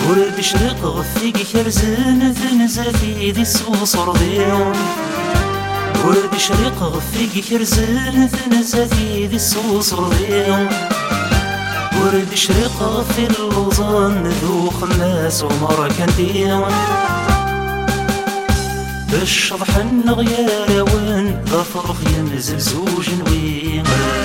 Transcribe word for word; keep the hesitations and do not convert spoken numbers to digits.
ورد شرق غفيق كرزن ثنزاتي ذي السوصر ديون ورد شرق غفيق كرزن ثنزاتي ذي السوصر ديون ورد شرق في اللوزان ذو خماس ومركن ديون باش ضحن غيار وين ظفر خيم زلزوج وين